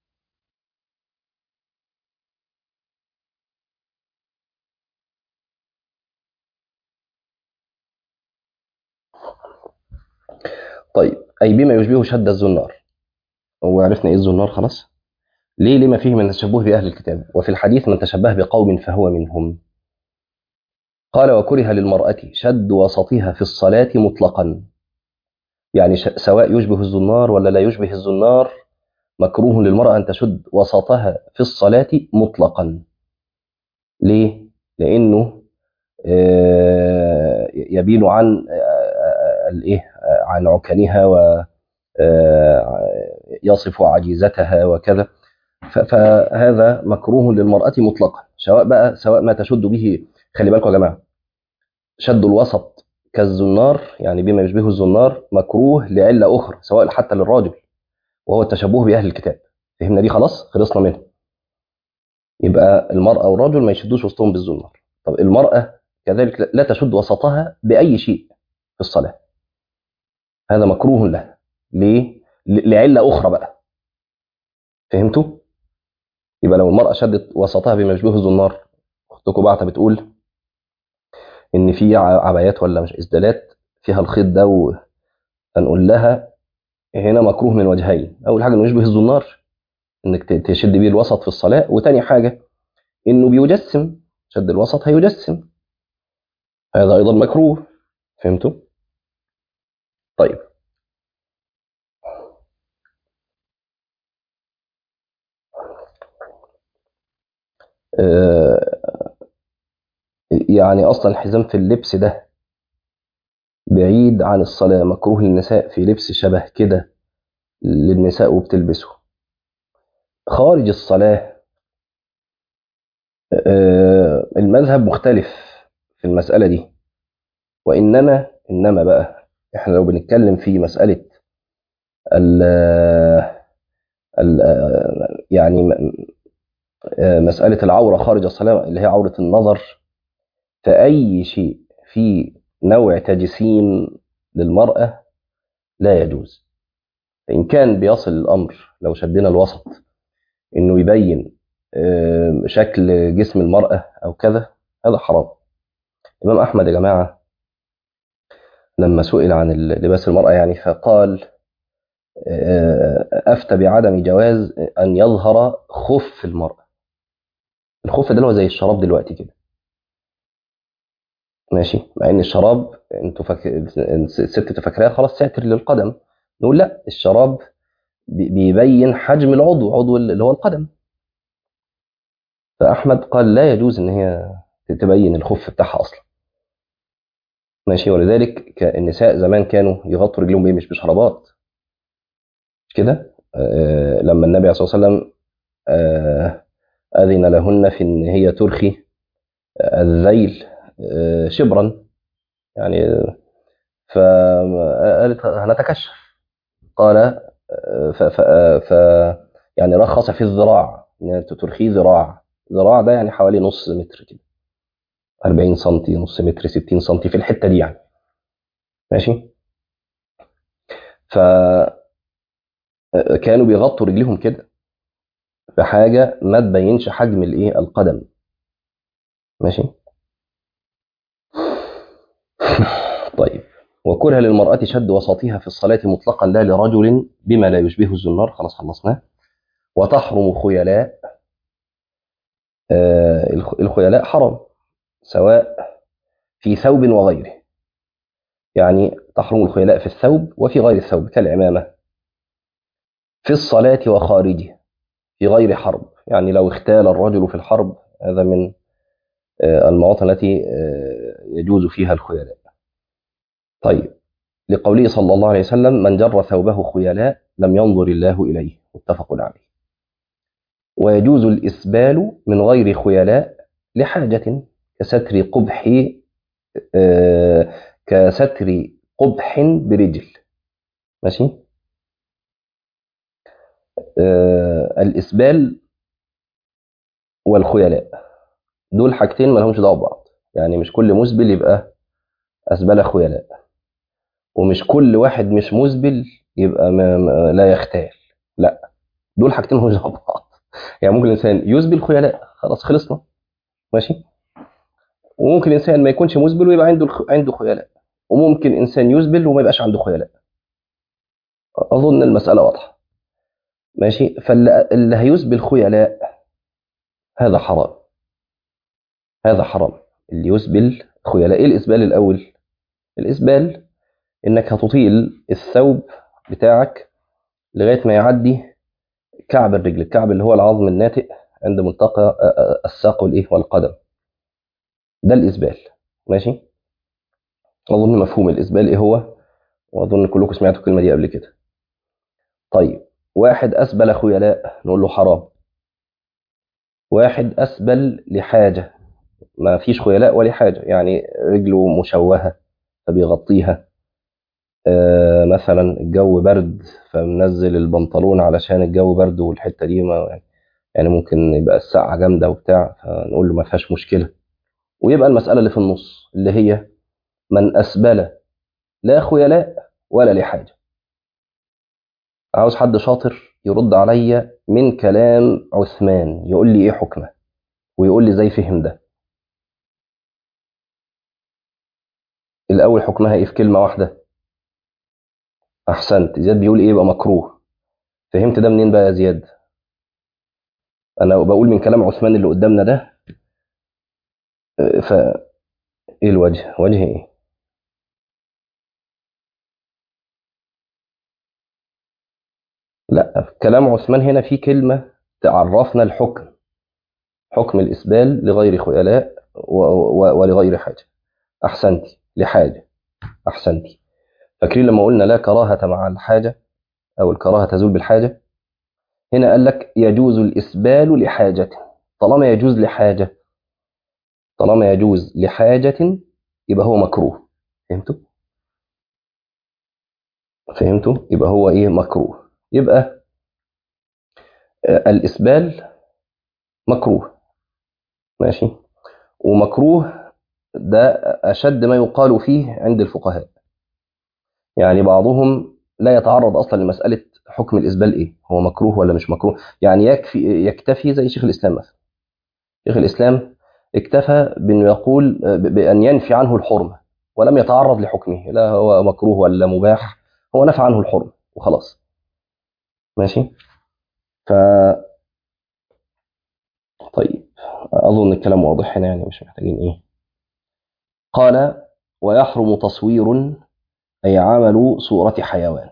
[SPEAKER 1] طيب أي بما يشبه شد الزنار. هو عرفنا إيه الزنار خلاص. ليه لما فيه من التشبه بأهل الكتاب، وفي الحديث من تشبه بقوم فهو منهم. قال وكره للمرأة شد وسطها في الصلاة مطلقا، يعني ش- سواء يشبه الزنار ولا لا يشبه الزنار، مكروه للمرأة أن تشد وسطها في الصلاة مطلقا. ليه؟ لأنه آه، يبين عن آه، الإيه آه، عن عكنها ويصف عجيزتها وكذا. ف- فهذا مكروه للمرأة مطلقا، سواء بقى سواء ما تشد به. خلي بالكم يا جماعة، شد الوسط كالزنار، يعني بما يشبه الزنار، مكروه لعلة أخرى سواء حتى للراجل، وهو التشبه بأهل الكتاب. فهمنا دي؟ خلاص خلصنا منها. يبقى المرأة والرجل ما يشدوش وسطهم بالزنار. طب المرأة كذلك لا تشد وسطها بأي شيء في الصلاة، هذا مكروه لها. ليه؟ ل- لعلة أخرى بقى. فهمتوا؟ يبقى لو المرأة شدت وسطها بما يشبه الزنار، أختكم بعتها بتقول إن في ع- عبايات ولا مش إسدالات فيها الخيط ده، وهنقول لها هنا مكروه من وجهين. أول حاجة إنه يشبه الزنار، إنك ت- تشد بيه الوسط في الصلاة، وتاني حاجة إنه بيجسم، شد الوسط هيجسم، هذا أيضا مكروه. فهمتوا؟ طيب. آه يعني أصلا الحزام في اللبس ده بعيد عن الصلاة، مكروه للنساء في لبس شبه كده للنساء وبتلبسه خارج الصلاة. آه المذهب مختلف في المسألة دي. وإنما إنما بقى إحنا لو بنتكلم في مسألة ال ال يعني آه، مسألة العورة خارج الصلاة اللي هي عورة النظر، فأي شيء في نوع تجسيم للمرأة لا يجوز. فإن كان بيصل الأمر لو شدنا الوسط إنه يبين آه، شكل جسم المرأة أو كذا، هذا حرام. الإمام أحمد يا جماعة لما سئل عن لباس المرأة يعني، فقال آه، أفتى بعدم جواز أن يظهر خف المرأة. الخف ده اللي هو زي الشراب دلوقتي كده، ماشي؟ مع ان الشراب انتوا فاك... الست فاكراه خلاص ساتر للقدم، نقول لا، الشراب بي- بيبين حجم العضو، عضو اللي هو القدم. فاحمد قال لا يجوز ان هي تبين الخف بتاعها اصلا، ماشي؟ ولذلك ك- النساء زمان كانوا يغطوا رجلهم بايه؟ مش بشرابات، مش كده؟ آه لما النبي عليه الصلاه والسلام آه اذن لهن في ان هي ترخي الذيل آه شبرا، يعني فقالت هنتكشف. قال ف, ف, ف يعني رخص في الذراع، يعني ترخيه ذراع. ذراع ده يعني حوالي نص متر كده، أربعين سنتي، نص متر، ستين سنتي في الحته دي يعني، ماشي؟ فكانوا بيغطوا رجليهم كده بحاجه ما تبينش حجم الايه القدم، ماشي؟ طيب. وكره للمرأة شد وسطها في الصلاة مطلقا لا لرجل بما لا يشبه الزنار، خلاص خلصناه. وتحرم خيلاء، آه الخيلاء حرام سواء في ثوب وغيره، يعني تحرم الخيلاء في الثوب وفي غير الثوب كالعمامة، في الصلاة وخارجها، في غير حرب، يعني لو اختال الرجل في الحرب، هذا من آه، المواطن التي آه، يجوز فيها الخيلاء. طيب. لقوله صلى الله عليه وسلم من جر ثوبه خيلاء لم ينظر الله إليه، متفق عليه. ويجوز الإسبال من غير خيلاء لحاجة كستر قبح آه، كستر قبح برجل، ماشي؟ آه، الإسبال والخيلاء دول حاجتين ما لهمش دعوه ببعض. يعني مش كل مسبل يبقى اسبل خيلاء، ومش كل واحد مش مسبل يبقى ما ما لا يختال. لا، دول حاجتين ما لهمش دعوه ببعض. يعني ممكن الانسان يسبل خيلاء، خلاص خلصنا، ماشي؟ وممكن انسان ما يكونش مسبل ويبقى عنده الخ... عنده خيلاء، وممكن انسان يسبل وما يبقاش عنده خيلاء. اظن المساله واضحه، ماشي؟ فاللي اللي هيسبل خيلاء هذا حرام، هذا حرام. اللي يسبل خيلاء، ايه الاسبال الاول؟ الاسبال انك هتطيل الثوب بتاعك لغايه ما يعدي كعب الرجل، الكعب اللي هو العظم الناتئ عند ملتقى الساق والايه والقدم، ده الاسبال. ماشي. اظن مفهوم الاسبال ايه هو، واظن كلكم سمعتوا الكلمه دي قبل كده. طيب، واحد اسبل خيلاء نقول له حرام. واحد اسبل لحاجه، ما فيش خيلاء ولا حاجه، يعني رجله مشوهه فبيغطيها. آه مثلا الجو برد فمنزل البنطلون علشان الجو برد والحته دي ما يعني ممكن يبقى السقعه جامده وبتاع، فنقول له ما فيهاش مشكله. ويبقى المساله اللي في النص اللي هي من اسبل لا خيلاء ولا لحاجه. عاوز حد شاطر يرد عليا من كلام عثمان، يقول لي ايه حكمه ويقول لي ازاي فهم ده. الاول حكمها ايه في كلمه واحده؟ احسنت. زياد بيقول ايه؟ يبقى مكروه. فهمت ده منين بقى يا زياد؟ انا بقول من كلام عثمان اللي قدامنا ده. آه، فايه الوجه؟ وجه ايه؟ لا، كلام عثمان هنا في كلمه تعرفنا الحكم، حكم الاسبال لغير خيلاء و- و- ولغير حاجه. احسنتي لحاجه. احسنتي. فاكرين لما قلنا لا كراهه مع الحاجه او الكراهه تزول بالحاجه؟ هنا قال لك يجوز الاسبال لحاجه. طالما يجوز لحاجه، طالما يجوز لحاجه يبقى هو مكروه. فهمتوا؟ فهمتوا؟ يبقى هو ايه؟ مكروه. يبقى آه، الاسبال مكروه. ماشي. ومكروه ده اشد ما يقال فيه عند الفقهاء. يعني بعضهم لا يتعرض اصلا لمساله حكم الاسبال ايه، هو مكروه ولا مش مكروه. يعني يكفي يكتفي زي شيخ الاسلام مثلا. شيخ الاسلام اكتفى بانه يقول ب- بان ينفي عنه الحرمه، ولم يتعرض لحكمه، لا هو مكروه ولا مباح، هو نفى عنه الحرمه وخلاص. ماشي. ف طيب، اظن الكلام واضح هنا، يعني مش محتاجين ايه. قال ويحرم تصوير اي عمل صوره حيوان.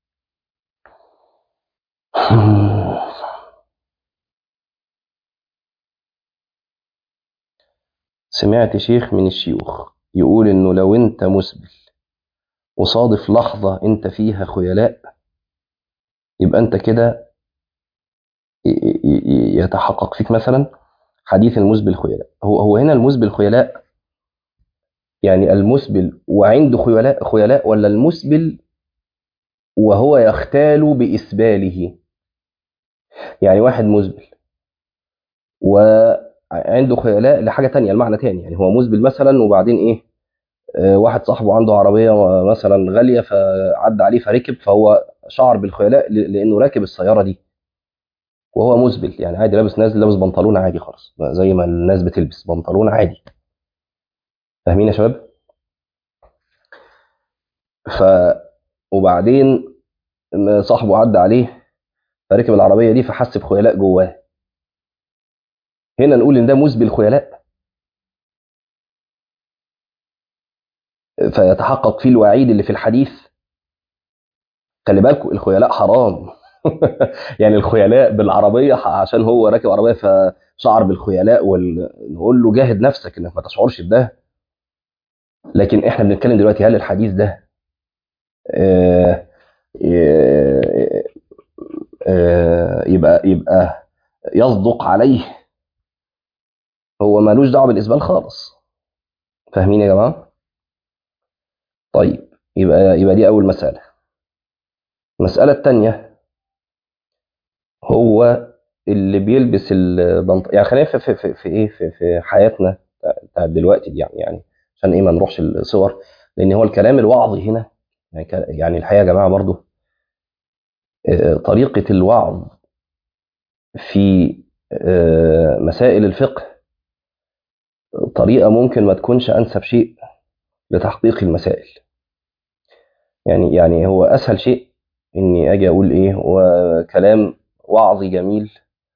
[SPEAKER 1] سمعت شيخ من الشيوخ يقول انه لو انت مسبل وصادف لحظة انت فيها خيلاء، يبقى انت كده ي- ي- يتحقق فيك مثلا حديث المسبل خيلاء. هو هو هنا المسبل خيلاء، يعني المسبل وعنده خيلاء خيلاء ولا المسبل وهو يختال بإسباله؟ يعني واحد مسبل وعنده خيلاء لحاجة تانية، المعنى تاني، يعني هو مسبل مثلا وبعدين ايه، آه، واحد صاحبه عنده عربية مثلا غالية فعدى عليه فركب، فهو شعر بالخيلاء ل- لأنه راكب السيارة دي وهو مسبل، يعني عادي لابس، نازل لابس بنطلون عادي خالص زي ما الناس بتلبس بنطلون عادي. فاهمين يا شباب؟ ف وبعدين صاحبه عدى عليه فركب العربية دي فحس بخيلاء جواه، هنا نقول إن ده مسبل خيلاء فيتحقق فيه الوعيد اللي في الحديث. خلي بالكم الخيلاء حرام. يعني الخيلاء بالعربيه عشان هو راكب عربيه فشعر بالخيلاء، وال... نقول له جاهد نفسك انك ما تشعرش بده. لكن احنا بنتكلم دلوقتي هل الحديث ده آه، آه، آه، يبقى يبقى يصدق عليه؟ هو مالوش دعوه بالاسبال خالص. فاهمين يا جماعه؟ طيب، يبقى يبقى دي اول مساله. المساله الثانيه، هو اللي بيلبس البنط، يعني خلينا في في في, في ايه في, في حياتنا بتاعت دلوقتي دي، يعني يعني عشان ايه ما نروحش الصور، لان هو الكلام الوعظي هنا يعني ك- يعني الحقيقه يا جماعه برضو آه، طريقه الوعظ في آه، مسائل الفقه طريقه ممكن ما تكونش انسب شيء لتحقيق المسائل. يعني يعني هو اسهل شيء اني اجي اقول ايه هو كلام وعظي جميل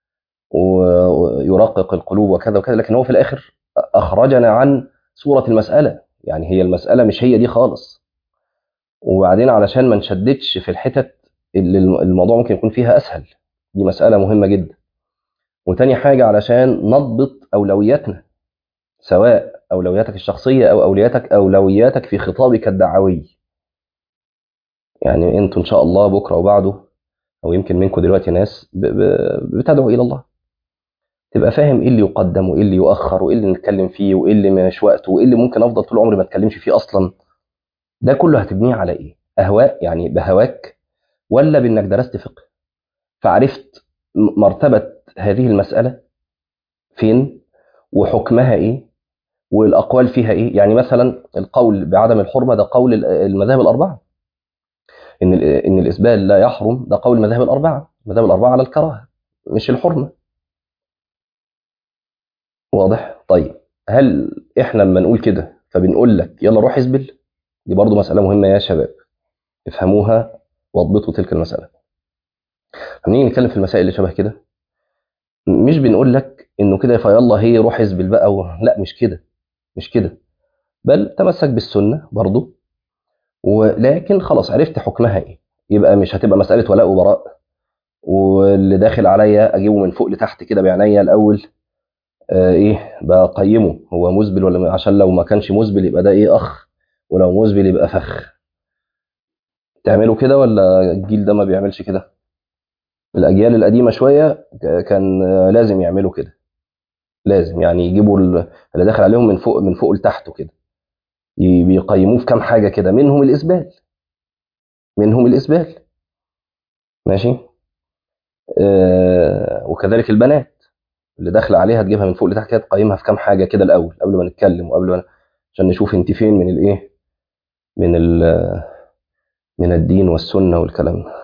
[SPEAKER 1] ويرقق القلوب وكذا وكذا، لكن هو في الاخر اخرجنا عن صوره المساله، يعني هي المساله مش هي دي خالص. وبعدين علشان ما نشددش في الحتت اللي الموضوع ممكن يكون فيها اسهل، دي مسألة مهمة جدا. وتاني حاجة علشان نضبط أولوياتنا، سواء أولوياتك الشخصية أو أولوياتك أولوياتك في خطابك الدعوي. يعني أنتوا إن شاء الله بكرة وبعده، أو يمكن منكم دلوقتي ناس ب- ب- بتدعو إلى الله، تبقى فاهم إيه اللي يقدم وإيه اللي يؤخر وإيه اللي نتكلم فيه وإيه اللي مش وقته وإيه اللي ممكن أفضل طول عمري ما أتكلمش فيه أصلا. ده كله هتبنيه على إيه؟ أهواء، يعني بهواك، ولا بإنك درست فقه فعرفت م- مرتبة هذه المسألة فين وحكمها إيه والأقوال فيها إيه؟ يعني مثلا القول بعدم الحرمة ده قول ال- المذاهب الأربعة، إن ال- إن الإسبال لا يحرم ده قول المذاهب الأربعة، المذاهب الأربعة على الكراهة مش الحرمة. واضح؟ طيب، هل إحنا لما نقول كده فبنقول لك يلا روح اسبل؟ دي برضو مسألة مهمة يا شباب، افهموها واضبطوا تلك المسألة. لما نيجي نتكلم في المسائل اللي شبه كده، مش بنقول لك إنه كده فيلا هي روح اسبل بقى و... لا، مش كده، مش كده، بل تمسك بالسنة برضو، ولكن خلاص عرفت حكمها ايه، يبقى مش هتبقى مسألة ولاء وبراء واللي داخل عليا اجيبه من فوق لتحت كده بعينيا الاول، آه ايه بقيمه هو مسبل ولا م- عشان لو ما كانش مسبل يبقى ده ايه اخ، ولو مسبل يبقى فخ. تعملوا كده ولا الجيل ده ما بيعملش كده؟ الاجيال القديمة شوية ك- كان آه، لازم يعملوا كده، لازم يعني يجيبوا ال- اللي داخل عليهم من فوق من فوق لتحت كده، ي- بيقيموه في كام حاجة كده، منهم الإسبال، منهم الإسبال. ماشي. آه وكذلك البنات اللي داخله عليها تجيبها من فوق لتحت كده، تقيمها في كام حاجه كده الاول قبل ما نتكلم وقبل ما، عشان نشوف انت فين من الايه، من ال... من الدين والسنه والكلام ده.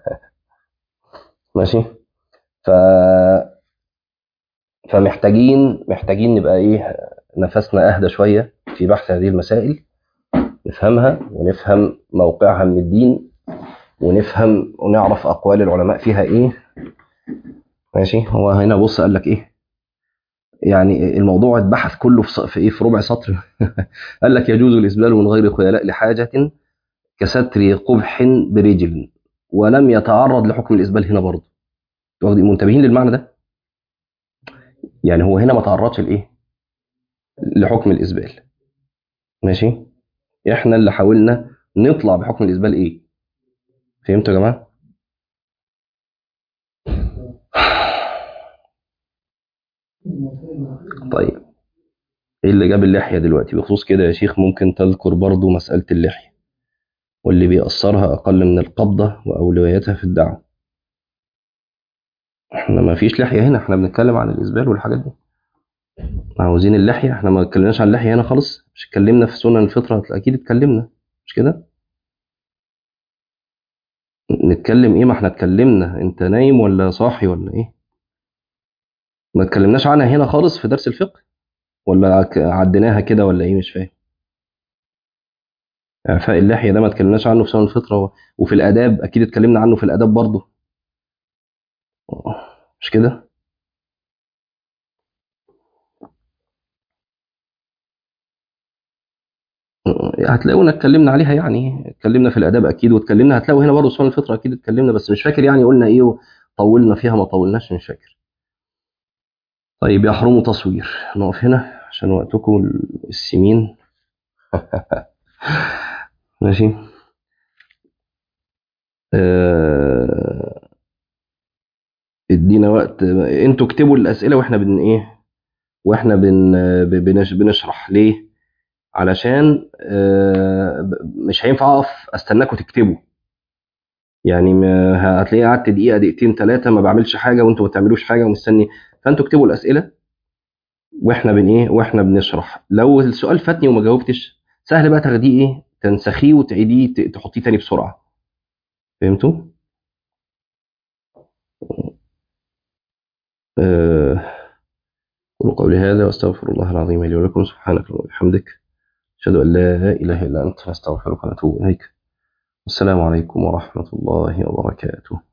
[SPEAKER 1] ماشي. ف... فمحتاجين محتاجين نبقى ايه، نفسنا اهدى شويه في بحث هذه المسائل، نفهمها ونفهم موقعها من الدين، ونفهم ونعرف اقوال العلماء فيها ايه. ماشي. هو هنا بص قال لك ايه، يعني الموضوع اتبحث كله في ص- في ايه، في ربع سطر. قال لك يجوز الاسبال من غير خيلاء لحاجه كستر قبح برجل، ولم يتعرض لحكم الإسبال هنا برضه. واخدين منتبهين للمعنى ده؟ يعني هو هنا ما تعرضش لإيه؟ لحكم الإسبال. ماشي. إحنا اللي حاولنا نطلع بحكم الإسبال إيه؟ فهمتوا يا جماعة؟ طيب، إيه اللي جاب اللحية دلوقتي بخصوص كده يا شيخ؟ ممكن تذكر برضه مسألة اللحية واللي بيأثرها أقل من القبضة وأولوياتها في الدعوة. إحنا ما فيش لحية هنا، إحنا بنتكلم عن الإسبال والحاجات دي. عاوزين اللحية، إحنا ما اتكلمناش عن اللحية هنا خالص، مش اتكلمنا في سنن الفطرة؟ أكيد اتكلمنا، مش كده؟ نتكلم ايه؟ ما احنا اتكلمنا، انت نايم ولا صاحي ولا ايه؟ ما اتكلمناش عنها هنا خالص في درس الفقه، ولا عك- عديناها كده ولا ايه؟ مش فاهم. اعفاء اللحية ده ما اتكلمناش عنه في سنن الفطرة و- وفي الاداب اكيد اتكلمنا عنه في الاداب برضه، مش كده؟ هتلاقونا اتكلمنا عليها، يعني اتكلمنا في الاداب اكيد، واتكلمنا هتلاقوا هنا برضه سنن الفطرة اكيد اتكلمنا، بس مش فاكر يعني قلنا ايه وطولنا فيها ما طولناش، مش فاكر. طيب، يحرم تصوير. نقف هنا عشان وقتكم السمين. ماشي. آه، ادينا وقت، انتوا اكتبوا الاسئله واحنا بن ايه، واحنا بن ب- بنش بنشرح ليه، علشان آه، ب- مش هينفع اقف استناكم تكتبوا. يعني ما هتلاقي قعدت دقيقه دقيقتين ثلاثه ما بعملش حاجه وانتوا ما بتعملوش حاجه ومستني. فانتوا اكتبوا الاسئله واحنا بن ايه، واحنا بنشرح. لو السؤال فاتني وما جاوبتش، سهل بقى تاخديه ايه، تنسخيه وتعيديه ت- تحطيه تاني بسرعه. فهمتوا؟ آه، قولوا قولي هذا واستغفر الله العظيم لي ولكم. سبحانك اللهم وبحمدك، أشهد أن لا إله إلا أنت، أستغفرك وأتوب إليك. السلام عليكم ورحمة الله وبركاته.